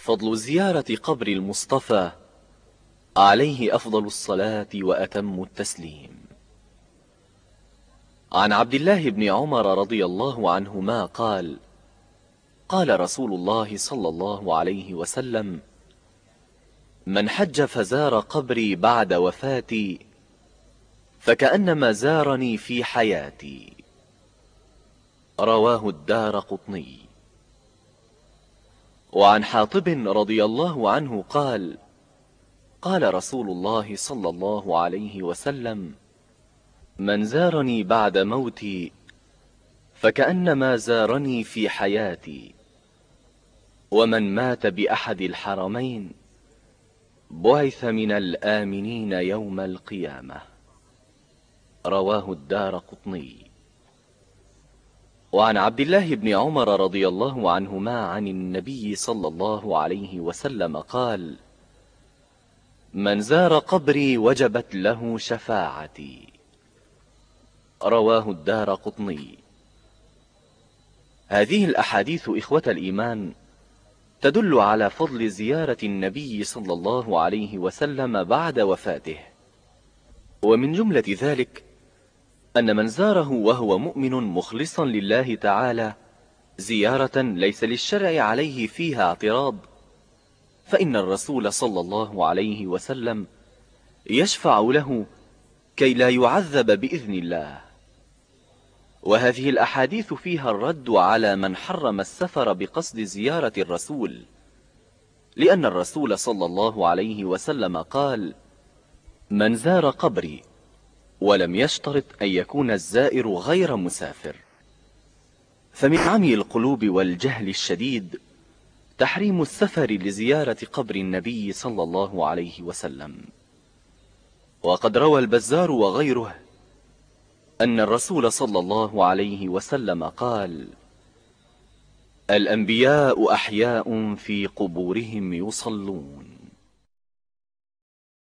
فضل زيارة قبر المصطفى عليه أفضل الصلاة وأتم التسليم. عن عبد الله بن عمر رضي الله عنهما قال: قال رسول الله صلى الله عليه وسلم: من حج فزار قبري بعد وفاتي فكأنما زارني في حياتي. رواه الدارقطني. وعن حاطب رضي الله عنه قال: قال رسول الله صلى الله عليه وسلم: من زارني بعد موتي فكأنما زارني في حياتي، ومن مات بأحد الحرمين بعث من الآمنين يوم القيامة. رواه الدارقطني. وعن عبد الله بن عمر رضي الله عنهما عن النبي صلى الله عليه وسلم قال: من زار قبري وجبت له شفاعتي. رواه الدارقطني. هذه الأحاديث إخوة الإيمان تدل على فضل زيارة النبي صلى الله عليه وسلم بعد وفاته، ومن جملة ذلك أن من زاره وهو مؤمن مخلصا لله تعالى زيارة ليس للشرع عليه فيها اعتراض، فإن الرسول صلى الله عليه وسلم يشفع له كي لا يعذب بإذن الله. وهذه الأحاديث فيها الرد على من حرم السفر بقصد زيارة الرسول، لأن الرسول صلى الله عليه وسلم قال: من زار قبري، ولم يشترط أن يكون الزائر غير مسافر. فمن عمي القلوب والجهل الشديد تحريم السفر لزيارة قبر النبي صلى الله عليه وسلم. وقد روى البزار وغيره أن الرسول صلى الله عليه وسلم قال: الأنبياء أحياء في قبورهم يصلون.